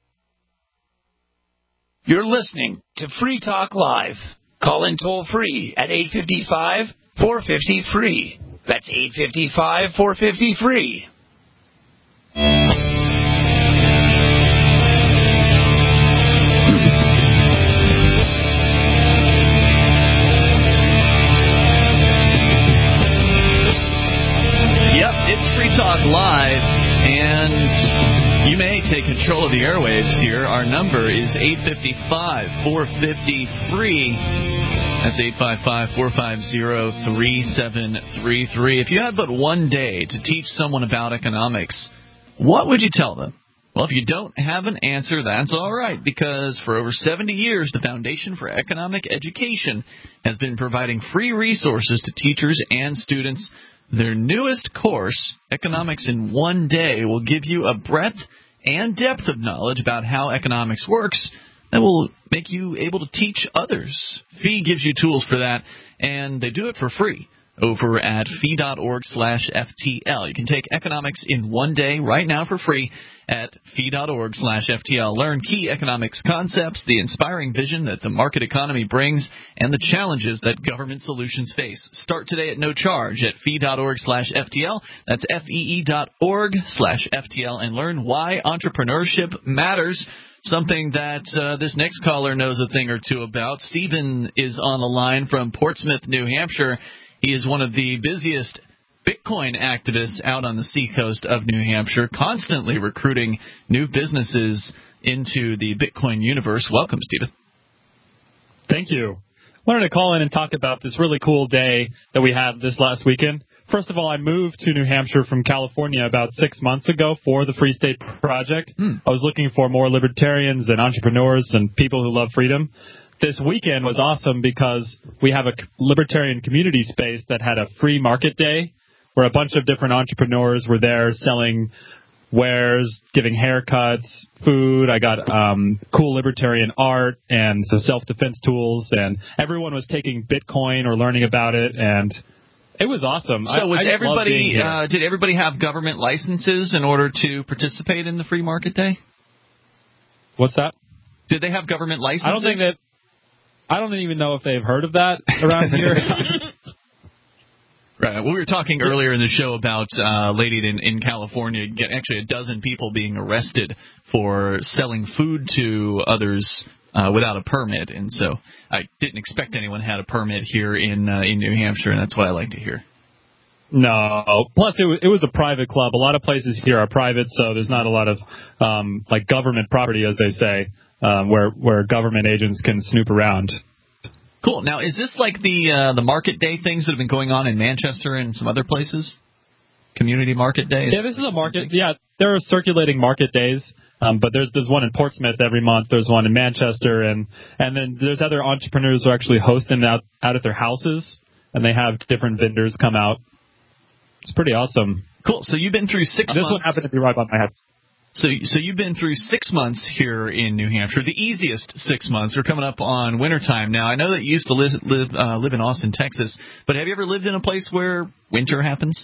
You're listening to Free Talk Live. Call in toll free at eight five five, four five zero, free. That's eight five five, four five zero, free.
Yep, it's Free Talk Live, and you may take control of the airwaves here. Our number is eight five five, four five zero, free. That's eight five five, four five zero, three seven three three. If you had but one day to teach someone about economics, what would you tell them? Well, if you don't have an answer, that's all right, because for over seventy years, the Foundation for Economic Education has been providing free resources to teachers and students. Their newest course, Economics in One Day, will give you a breadth and depth of knowledge about how economics works that will make you able to teach others. F E E gives you tools for that, and they do it for free over at fee.org slash FTL. You can take Economics in One Day right now for free at fee.org slash FTL. Learn key economics concepts, the inspiring vision that the market economy brings, and the challenges that government solutions face. Start today at no charge at fee.org slash FTL. That's F-E-E dot org slash FTL, and learn why entrepreneurship matters. Something that uh, this next caller knows a thing or two about. Stephen is on the line from Portsmouth, New Hampshire. He is one of the busiest Bitcoin activists out on the seacoast of New Hampshire, constantly recruiting new businesses into the Bitcoin universe. Welcome, Stephen.
Thank you. I wanted to call in and talk about this really cool day that we had this last weekend. First of all, I moved to New Hampshire from California about six months ago for the Free State Project. Hmm. I was looking for more libertarians and entrepreneurs and people who love freedom. This weekend was awesome because we have a libertarian community space that had a free market day where a bunch of different entrepreneurs were there selling wares, giving haircuts, food. I got um, cool libertarian art and some self-defense tools, and everyone was taking Bitcoin or learning about it, and it was awesome.
So
I,
was
I
everybody? Uh, did everybody have government licenses in order to participate in the free market day?
What's that?
Did they have government licenses?
I don't think that. I don't even know if they've heard of that around here.
Right. Well, we were talking earlier in the show about uh, a lady in, in California, get actually a dozen people being arrested for selling food to others uh, without a permit, and so I didn't expect anyone had a permit here in uh, in New Hampshire, and that's what I like to hear.
No. Plus, it was, it was a private club. A lot of places here are private, so there's not a lot of um, like government property, as they say, um, where where government agents can snoop around.
Cool. Now, is this like the uh, the market day things that have been going on in Manchester and some other places? Community market days?
Yeah, this is a market. Yeah, there are circulating market days, um, but there's there's one in Portsmouth every month. There's one in Manchester, and and then there's other entrepreneurs who are actually hosting out out at their houses, and they have different vendors come out. It's pretty awesome.
Cool. So you've been through six
this
months.
This one happened to be right by my house.
So, so you've been through six months here in New Hampshire, the easiest six months. We're coming up on wintertime now. I know that you used to live live, uh, live in Austin, Texas, but have you ever lived in a place where winter happens?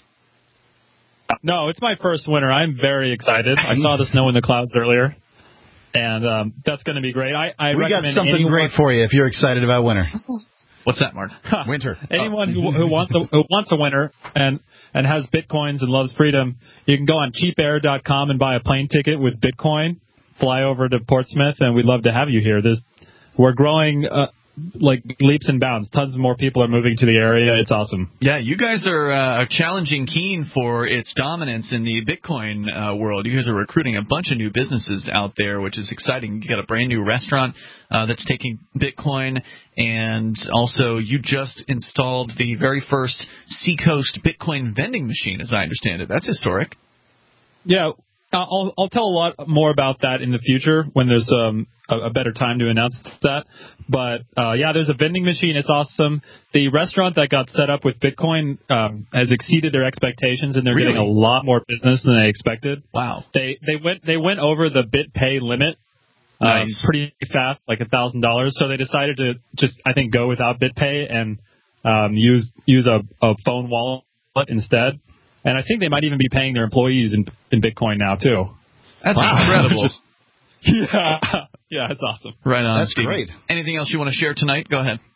No, it's my first winter. I'm very excited. I saw the snow in the clouds earlier, and um, that's going to be great. I, I
we got something
anyone...
great for you if you're excited about winter.
What's that, Mark?
Winter.
Anyone who, who wants a who wants a winter and and has bitcoins and loves freedom, you can go on cheap air dot com and buy a plane ticket with Bitcoin, fly over to Portsmouth, and we'd love to have you here. There's, we're growing uh, like leaps and bounds. Tons more people are moving to the area. It's awesome.
Yeah, you guys are uh, challenging Keene for its dominance in the Bitcoin uh, world. You guys are recruiting a bunch of new businesses out there, which is exciting. You got a brand new restaurant uh, that's taking Bitcoin, and also you just installed the very first Seacoast Bitcoin vending machine, as I understand it. That's historic.
Yeah, I'll I'll tell a lot more about that in the future when there's um, a, a better time to announce that. But uh, yeah, there's a vending machine. It's awesome. The restaurant that got set up with Bitcoin um, has exceeded their expectations, and they're
Really?
getting a lot more business than they expected.
Wow.
They they went they went over the BitPay limit um,
Nice.
pretty fast, like a thousand dollars. So they decided to just I think go without BitPay and um, use use a, a phone wallet instead. And I think they might even be paying their employees in, in Bitcoin now, too.
That's
Wow.
incredible.
Just, yeah, yeah, it's awesome.
Right on.
That's
Steve.
great.
Anything else you want to share tonight? Go ahead.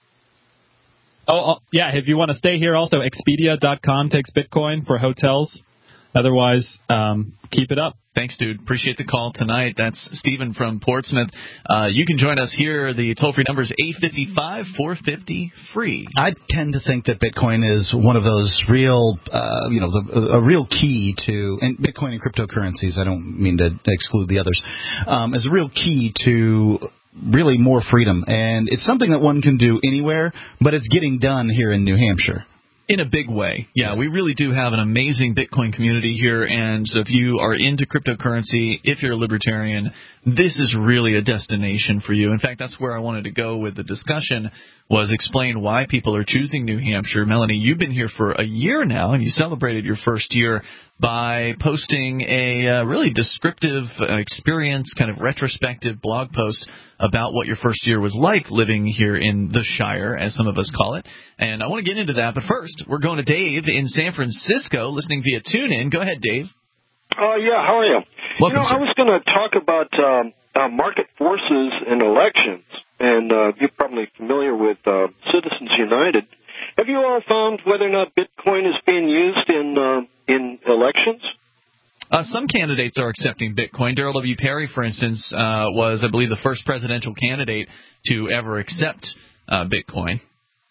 Oh, oh, yeah, if you want to stay here, also Expedia dot com takes Bitcoin for hotels. Otherwise, um, keep it up.
Thanks, dude. Appreciate the call tonight. That's Stephen from Portsmouth. Uh, you can join us here. The toll-free number is eight five five, four five zero, free.
I tend to think that Bitcoin is one of those real, uh, you know, the, a real key to, and Bitcoin and cryptocurrencies, I don't mean to exclude the others, um, is a real key to really more freedom. And it's something that one can do anywhere, but it's getting done here in New Hampshire.
In a big way. Yeah, we really do have an amazing Bitcoin community here, and so if you are into cryptocurrency, if you're a libertarian, this is really a destination for you. In fact, that's where I wanted to go with the discussion, was explain why people are choosing New Hampshire. Melanie, you've been here for a year now, and you celebrated your first year by posting a uh, really descriptive uh, experience, kind of retrospective blog post about what your first year was like living here in the Shire, as some of us call it. And I want to get into that, but first, we're going to Dave in San Francisco, listening via TuneIn. Go ahead, Dave.
Oh, uh, yeah, how are you?
Welcome,
you know,
sir.
I was going to talk about um, uh, market forces in elections, and uh, you're probably familiar with uh, Citizens United. Have you all found whether or not Bitcoin is being used in uh, in elections?
Uh, some candidates are accepting Bitcoin. Darrell W. Perry, for instance, uh, was, I believe, the first presidential candidate to ever accept uh, Bitcoin.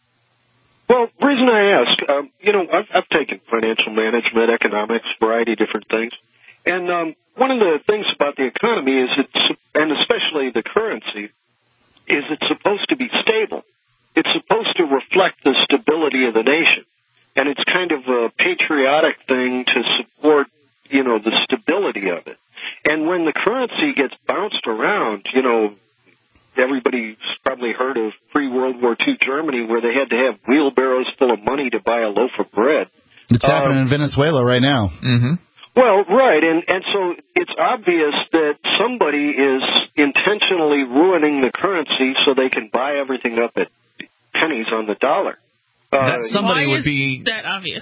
Well, the reason I ask, um, you know, I've, I've taken financial management, economics, variety of different things. And um, one of the things about the economy is it's, and especially the currency, is it's supposed to be stable. It's supposed to reflect the stability of the nation. And it's kind of a patriotic thing to support, you know, the stability of it. And when the currency gets bounced around, you know, everybody's probably heard of pre-World War Two Germany, where they had to have wheelbarrows full of money to buy a loaf of bread.
It's
um,
happening in Venezuela right now.
Mm-hmm.
Well, right, and, and so it's obvious that somebody is intentionally ruining the currency so they can buy everything up at pennies on the dollar. Uh,
that somebody
Why
would
is
be
that obvious?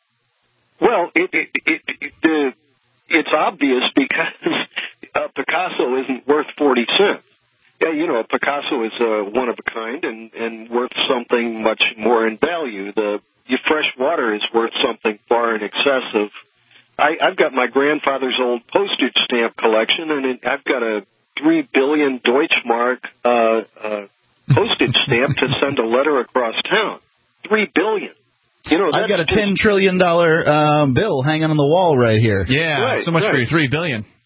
Well, it, it, it, it, the, it's obvious because a Picasso isn't worth forty cents. Yeah, you know, a Picasso is uh, one of a kind and, and worth something much more in value. The your fresh water is worth something far in excess of. I, I've got my grandfather's old postage stamp collection, and it, I've got a three billion Deutschmark uh, uh, postage stamp to send a letter across town. Three billion. You know,
I've
that's
got a
just,
ten trillion dollar um, bill hanging on the wall right here.
Yeah,
Right,
so much
right.
for your three billion.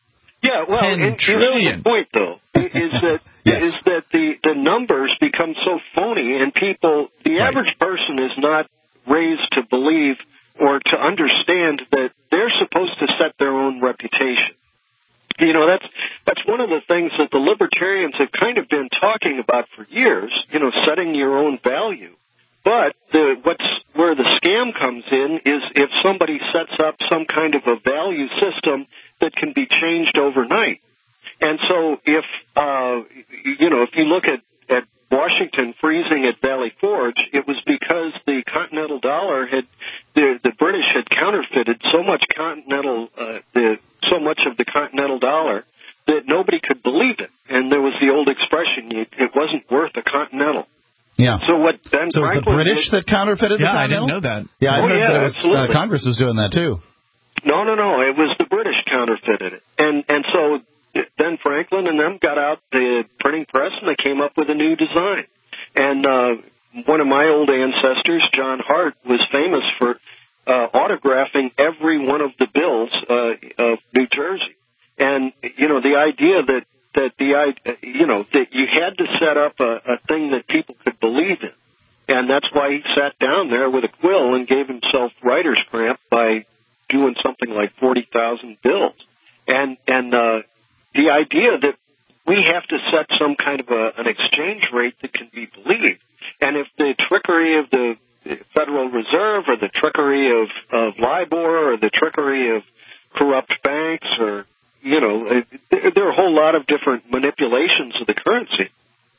Yeah, well,
ten
and
trillion.
The point, though, is that yes. is that the, the numbers become so phony, and people, the right. average person is not raised to believe or to understand that they're supposed to set their own reputation. You know, that's that's one of the things that the libertarians have kind of been talking about for years, you know, setting your own value. But the, what's where the scam comes in is if somebody sets up some kind of a value system that can be changed overnight. And so if, uh, you know, if you look at, at Washington freezing at Valley Forge, it was because the Continental Dollar had, the, the British had counterfeited so much Continental, uh, the, so much of the Continental Dollar that nobody could believe it. And there was the old expression, it, it wasn't worth a Continental.
Yeah.
So what Ben
So it was the British
did,
that counterfeited
yeah,
the Continental?
I didn't know that.
Yeah, I
oh,
heard
yeah,
that it was, uh,
absolutely.
Congress was doing that too.
No, no, no. It was the British counterfeited it. And and so Ben Franklin and them got out the printing press and they came up with a new design. And uh, one of my old ancestors, John Hart, was famous for uh, autographing every one of the bills uh, of New Jersey. And, you know, the idea that that the you know that you had to set up a, a thing that people could believe in, and that's why he sat down there with a quill and gave himself writer's cramp by doing something like forty thousand bills, and and uh, the idea that we have to set some kind of a, an exchange rate that can be believed, and if the trickery of the Federal Reserve or the trickery of, of LIBOR or the trickery of corrupt banks or you know, there are a whole lot of different manipulations of the currency.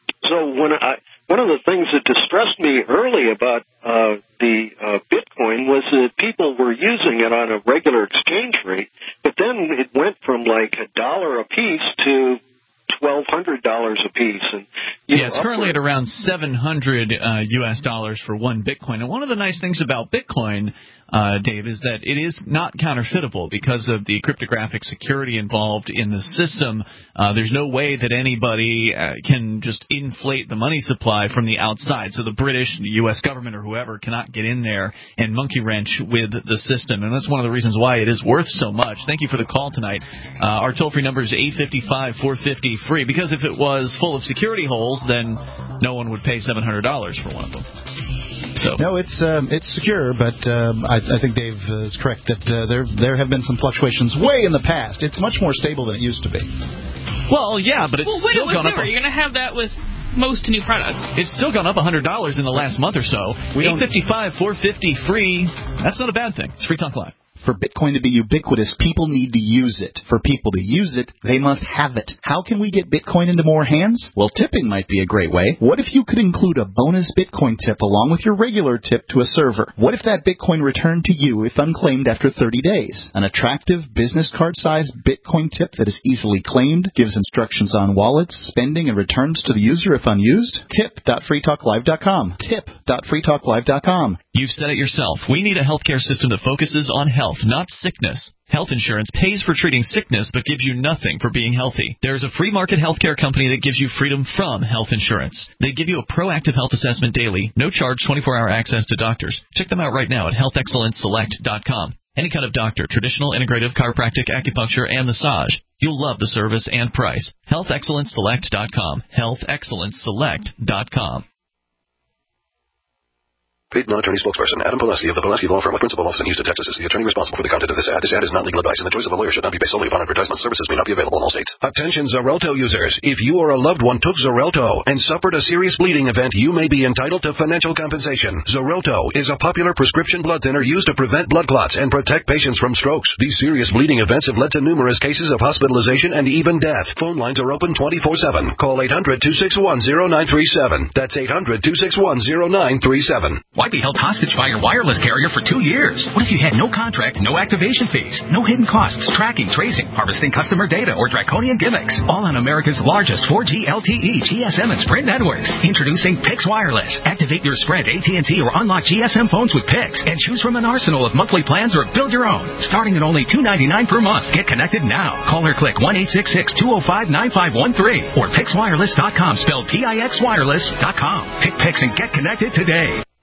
So when I, one of the things that distressed me early about uh, the uh, Bitcoin was that people were using it on a regular exchange rate, but then it went from like a dollar a piece to twelve hundred dollars a piece. And, you
yeah,
know,
it's currently at around seven hundred uh, U S dollars for one Bitcoin. And one of the nice things about Bitcoin, uh, Dave, is that it is not counterfeitable because of the cryptographic security involved in the system. Uh, there's no way that anybody uh, can just inflate the money supply from the outside. So the British, the U S government, or whoever cannot get in there and monkey wrench with the system. And that's one of the reasons why it is worth so much. Thank you for the call tonight. Uh, our toll-free number is eight five five, four five zero, free, because if it was full of security holes, then no one would pay seven hundred dollars for one of them. So
no, it's um, it's secure, but um, I, I think Dave is correct that uh, there there have been some fluctuations way in the past. It's much more stable than it used to be.
Well, yeah, but it's
well, when
still
it was
gone
newer,
up. A,
you're going to have that with most new products.
It's still gone up one hundred dollars in the last month or so. eight five five, four five zero, free. That's not a bad thing. It's Free Talk Live.
For Bitcoin to be ubiquitous, people need to use it. For people to use it, they must have it. How can we get Bitcoin into more hands? Well, tipping might be a great way. What if you could include a bonus Bitcoin tip along with your regular tip to a server? What if that Bitcoin returned to you if unclaimed after thirty days? An attractive business card-sized Bitcoin tip that is easily claimed, gives instructions on wallets, spending, and returns to the user if unused? tip dot free talk live dot com. tip dot free talk live dot com.
You've said it yourself. We need a healthcare system that focuses on health, not sickness. Health insurance pays for treating sickness but gives you nothing for being healthy. There is a free market healthcare company that gives you freedom from health insurance. They give you a proactive health assessment daily, no charge, twenty-four hour access to doctors. Check them out right now at health excellence select dot com. Any kind of doctor, traditional, integrative, chiropractic, acupuncture, and massage. You'll love the service and price. health excellence select dot com. health excellence select dot com.
Paid non-attorney spokesperson Adam Pileski of the Pileski Law Firm with principal office in Houston, Texas is the attorney responsible for the content of this ad. This ad is not legal advice, and the choice of a lawyer should not be based solely upon advertisement. Services may not be available in all states. Attention Xarelto users. If you or a loved one took Xarelto and suffered a serious bleeding event, you may be entitled to financial compensation. Xarelto is a popular prescription blood thinner used to prevent blood clots and protect patients from strokes. These serious bleeding events have led to numerous cases of hospitalization and even death. Phone lines are open twenty-four seven. Call eight hundred, two six one, zero nine three seven. That's eight hundred, two six one, zero nine three seven.
Why be held hostage by your wireless carrier for two years? What if you had no contract, no activation fees, no hidden costs, tracking, tracing, harvesting customer data, or draconian gimmicks? All on America's largest four G L T E, G S M, and Sprint networks. Introducing Pix Wireless. Activate your Sprint, A T and T, or unlock G S M phones with Pix and choose from an arsenal of monthly plans or build your own. Starting at only two dollars and ninety-nine cents per month. Get connected now. Call or click one eight six six, two oh five, nine five one three or pix wireless dot com, spelled P I X wireless dot com. Pick Pix and get connected today.